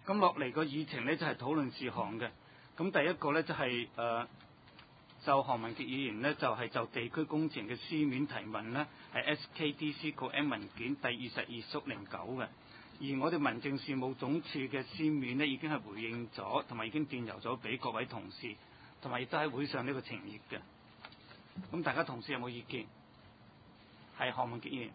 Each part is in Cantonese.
咁落嚟個議程呢，就係討論事項嘅。咁第一個呢，就係就何文傑議員呢，就係就地區工程嘅書面提問呢，係 SKDC 個 M 文件第22/09嘅。而我哋民政事務總署嘅書面呢，已經係回應咗，同埋已經電郵咗俾各位同事，同埋亦都喺會上呢個呈頁嘅。咁大家同事有冇意見？係何文傑議員。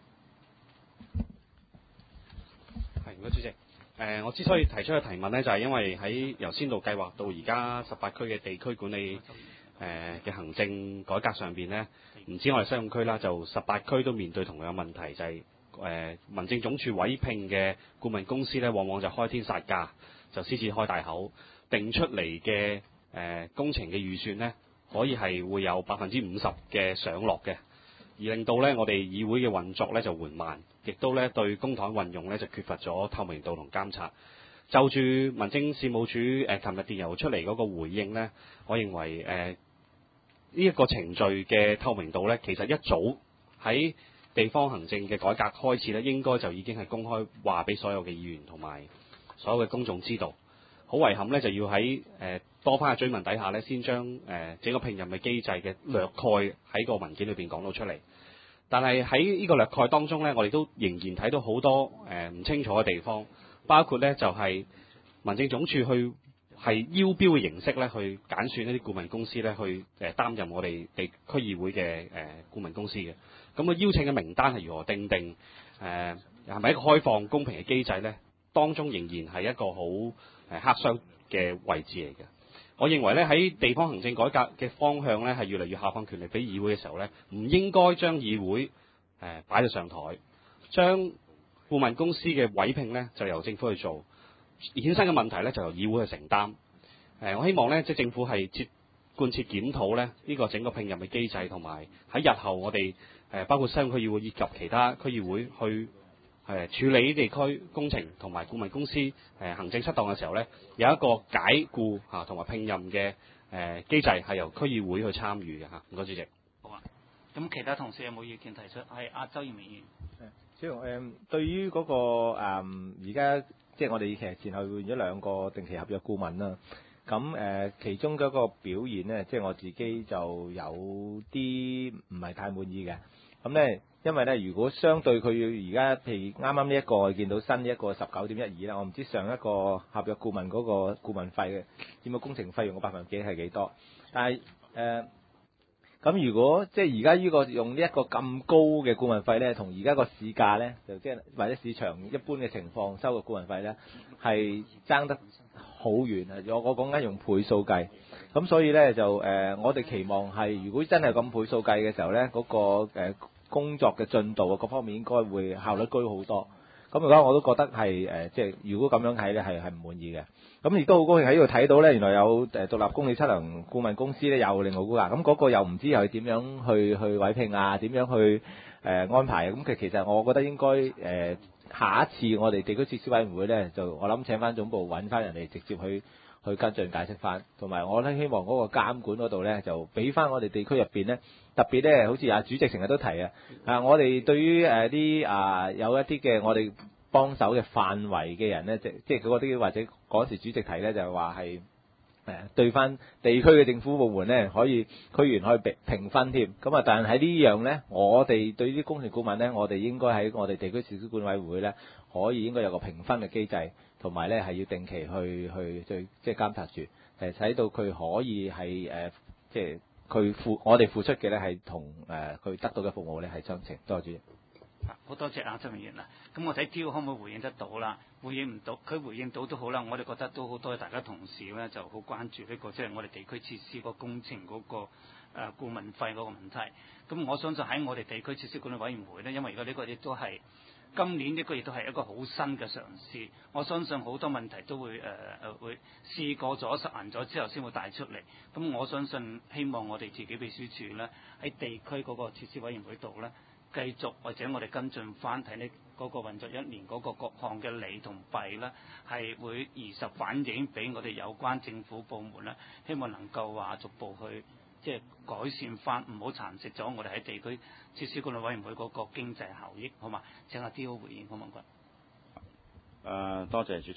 係，唔該主席。我之所以提出嘅提問呢，就係因為喺由先導計劃到而家18區嘅地區管理嘅行政改革上邊呢，唔止我哋西貢區啦，就18區都面對同樣問題，就係民政總署委聘嘅顧問公司呢，往往就開天殺價，就獅子開大口，定出嚟嘅工程嘅預算呢，可以係會有50%嘅上落嘅，而令到呢我哋議會嘅運作呢就緩慢，亦都呢對公帑運用呢就缺乏咗透明度同監察。就住民政事務處琴日電郵出嚟嗰個回應呢，我認為呢一個程序嘅透明度呢，其實一早喺地方行政嘅改革開始呢，應該就已經係公開話俾所有嘅議員同埋所有嘅公眾知道。好遺憾呢，就要喺多番嘅追問底下呢，先將整個聘任嘅機制嘅略概喺個文件裏邊講到出嚟。但係喺呢個略概當中呢，我哋都仍然睇到好多唔清楚嘅地方，包括呢就係民政總署去係邀標嘅形式呢，去揀選一啲顧問公司呢，去擔任我哋地區議會嘅顧問公司嘅。咁個邀請嘅名單係如何定？係咪一個開放公平嘅機制呢？當中仍然係一個好黑箱嘅位置嚟嘅。我認為咧喺地方行政改革嘅方向咧係越嚟越下放權力俾議會嘅時候咧，唔應該將議會擺到上台，將顧問公司嘅委聘咧就由政府去做，衍生嘅問題咧就由議會去承擔。我希望咧即係政府係貫徹檢討咧呢個整個聘任嘅機制，同埋喺日後我哋包括西貢區議會以及其他區議會去處理地區工程同埋顧問公司行政失當嘅時候呢，有一個解僱同埋聘任嘅機制係由區議會去參與嘅嚇。唔該主席。 好啊。咁其他同事有冇意見提出？係阿周賢明議員。 小龍對於嗰個而家即係我哋其實前後換咗2個定期合約顧問啦。咁其中嗰個表現呢，即係我自己就有啲唔係太滿意嘅。咁呢，因為呢，如果相對佢而家譬如啱啱呢一個見到新一個19.12啦，我唔知上一個合約顧問嗰個顧問費嘅佔個工程費用嘅%係幾多？但係咁如果即係而家呢個用呢一個咁高嘅顧問費呢，同而家個市價呢，就即係或者市場一般嘅情況收個顧問費呢，係爭得好遠啊！我講緊用倍數計，咁所以呢，就我哋期望係如果真係咁倍數計嘅時候呢，嗰個工作嘅進度啊各方面應該會效率高好多。咁而家我都覺得係即係如果咁樣睇呢，係唔滿意嘅。咁亦都好高興喺呢度睇到呢，原來有獨立公理測量顧問公司呢，又另外估價，咁嗰個又唔知又係點樣去委聘啊？點樣去安排？咁其實我覺得應該下一次我哋地區設施委員會呢，就我諗請翻總部揾翻人哋直接去跟進解釋翻，同埋我咧希望嗰個監管嗰度呢，就俾翻我哋地區入邊呢，特別呢，好似阿主席成日都提我哋對於啲有一啲嘅我哋幫手嘅範圍嘅人呢，即係嗰啲或者嗰時主席提呢，就係話係對翻地區嘅政府部門呢，可以區員可以評分添。咁但係喺呢樣呢，我哋對於啲工程顧問呢，我哋應該喺我哋地區設施管委會呢，可以應該有個評分嘅機制，同埋呢係要定期去即係監察住，使到佢可以係即係我哋付出嘅呢係同佢得到嘅服務呢係相稱。多謝主席。 好多謝阿周議員啦。咁我睇挑可唔可以回應得到啦？回應唔到，佢回應到都好啦。我哋覺得都好多謝大家同事咧，就好關注呢個即係我哋地區設施個工程嗰個顧問費嗰個問題。咁我相信喺我哋地區設施管理委員會咧，因為而家呢個亦都係今年呢個亦都係一個好新嘅嘗試。我相信好多問題都會會試過咗實行咗之後先會帶出嚟。咁我相信希望我哋自己秘書處咧喺地區嗰個設施委員會度咧，繼續或者我哋跟進翻睇呢嗰個運作1年嗰個各項嘅利同弊呢，係會如實反映俾我哋有關政府部門呢，希望能夠話逐步去即係改善翻，唔好蠶食咗我哋喺地區設施管理委員會嗰個經濟效益，好嘛？請阿 D.O. 回應，好唔好？ 多謝主席。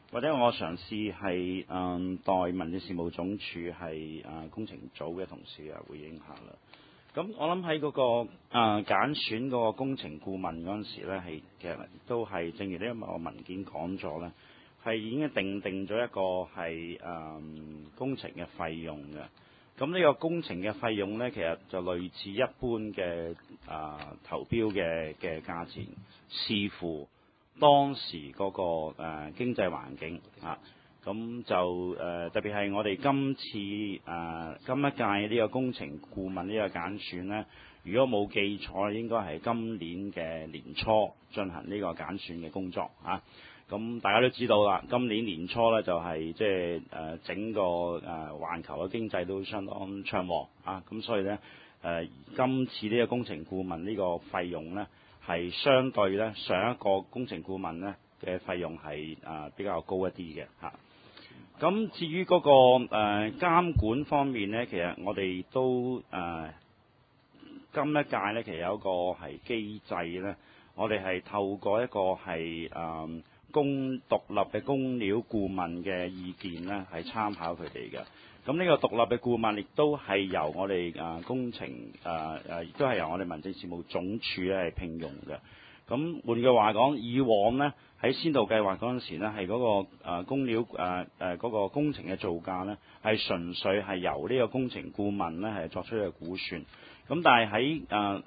或者我嘗試係代民政事務總署係工程組嘅同事回應下啦。咁我諗喺嗰個揀選嗰個工程顧問嗰陣時咧，係其實都係正如呢個文件講咗咧，係已經定咗一個係工程嘅費用嘅。咁呢個工程嘅費用咧，其實就類似一般嘅投標嘅價錢，視乎當時嗰個經濟環境啊。咁就特別係我哋今一屆呢個工程顧問呢個揀選呢，如果冇記錯，應該係今年嘅年初進行呢個揀選嘅工作啊。咁大家都知道啦，今年年初呢，就係即係整個環球嘅經濟都相當暢旺啊。咁所以呢，今次呢個工程顧問呢個費用呢，係相對呢上一個工程顧問呢嘅費用係比較高一啲嘅嚇。咁至於嗰個監管方面呢，其實我哋都今一屆呢，其實有一個係機制呢，我哋係透過一個係獨立嘅工料顧問嘅意見呢，係參考佢哋嘅。咁呢個獨立嘅顧問亦都係由我哋工程亦都係由我哋民政事務總署咧係聘用嘅。咁換句話講，以往呢，喺先導計劃嗰陣時呢，係嗰個工料嗰個工程嘅造價呢，係純粹係由呢個工程顧問呢係作出一個估算。咁但係喺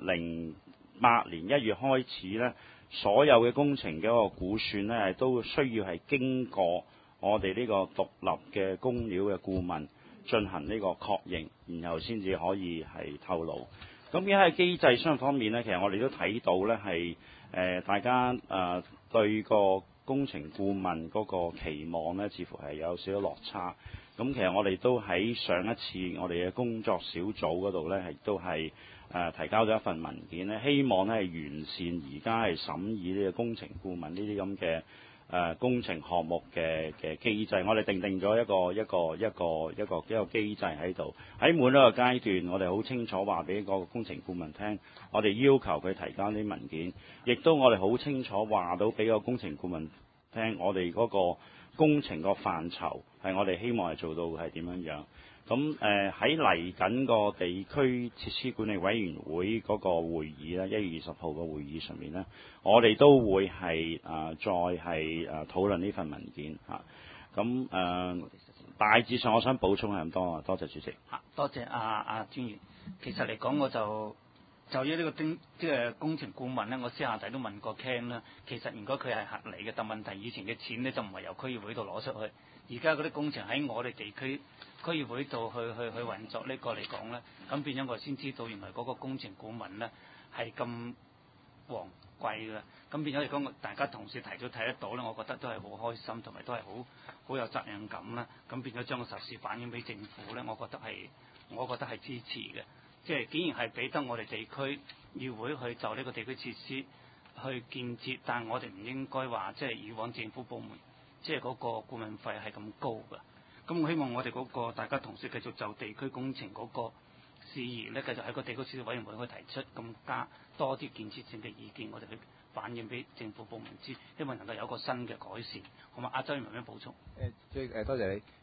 08年1月開始呢，所有嘅工程嘅一個估算呢，係都需要係經過我哋呢個獨立嘅工料嘅顧問進行呢個確認，然後先至可以係透露。咁而喺機制上方面呢，其實我哋都睇到呢係大家對個工程顧問嗰個期望呢，似乎係有少少落差。咁其實我哋都喺上一次我哋嘅工作小組嗰度呢，亦都係提交咗一份文件呢，希望呢係完善而家係審議呢個工程顧問呢啲咁嘅工程項目嘅機制。我哋定咗一個機制喺度，喺每一個階段，我哋好清楚話俾個工程顧問聽，我哋要求佢提交啲文件，亦都我哋好清楚話到俾個工程顧問聽，我哋嗰個工程個範疇係我哋希望係做到係點樣樣。咁喺嚟緊個地區設施管理委員會嗰個會議咧，1月20號個會議上面呢，我哋都會係再係討論呢份文件嚇。咁大致上我想補充係咁多啊，多謝主席。 多謝阿專員。其實嚟講，我就於呢個即係工程顧問呢，我私下底都問過 Ken 啦。其實如果佢係合理嘅，但問題以前嘅錢呢，就唔係由區議會度攞出去，而家嗰啲工程喺我哋地區議會度去運作呢個嚟講呢，咁變咗我先知道原來嗰個工程顧問呢係咁昂貴嘅。咁變咗嚟講，大家同事睇得到呢，我覺得都係好開心，同埋都係好有責任感啦。咁變咗將個實事反映俾政府呢，我覺得係支持嘅。即係既然係俾得我哋地區議會去就呢個地區設施去建設，但係我哋唔應該話即係以往政府部門即係嗰個顧問費係咁高㗎。咁我希望我哋嗰個大家同事繼續就地區工程嗰個事宜呢，繼續喺個地區設施委員會去提出更加多啲建設性嘅意見，我哋去反映俾政府部門知，希望能夠有一個新嘅改善。好嘛，阿周議員有咩補充？ 多謝你。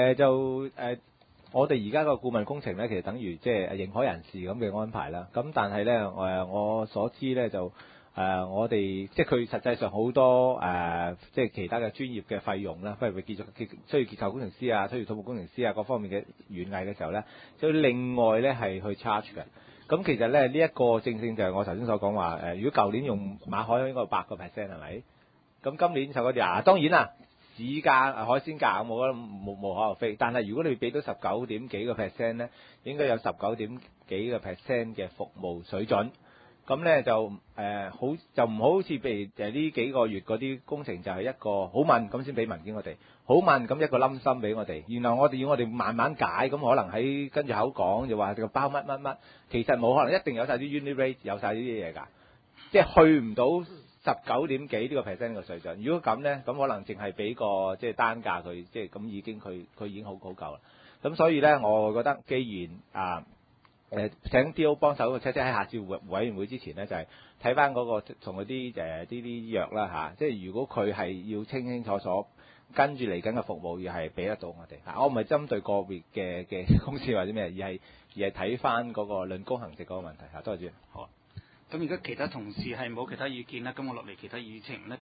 我哋而家個顧問工程呢，其實等於即係認可人士咁嘅安排啦。咁但係呢，我所知呢，就我哋即係佢實際上好多即係其他嘅專業嘅費用啦，譬如需要結構工程師啊，需要土木工程師啊，各方面嘅園藝嘅時候呢，就另外呢係去 charge 嘅。咁其實呢，呢一個正就係我頭先所講話如果舊年用馬海應該有8%係咪？咁今年就嗰啲當然啦。市價海鮮價我覺得無可厚非，但係如果你俾到19點幾個%咧，應該有19點幾個%嘅服務水準。咁咧就唔好似譬如呢幾個月嗰啲工程就係一個好問咁先俾文件我哋，好問咁一個冧心俾我哋，然後我哋慢慢解，咁可能喺跟住口講就話個包乜，其實冇可能一定有晒啲 unit rate 有晒呢啲嘢㗎，即係去唔到19點幾呢個%嘅水準。如果咁呢，咁可能淨係俾個即係單價佢，即係咁已經佢已經好夠啦。咁所以呢，我覺得既然請 D.O. 幫手喺下次委員會之前呢，就係睇翻嗰個同嗰啲啲約啦嚇。即係如果佢係要清楚跟住嚟緊嘅服務要係俾得到我哋。我唔係針對個別嘅公司或者咩，而係睇翻嗰個論功行績嗰個問題嚇。多謝主席。 好啊。咁如果其他同事係冇其他意見咧，咁我落嚟其他議程咧。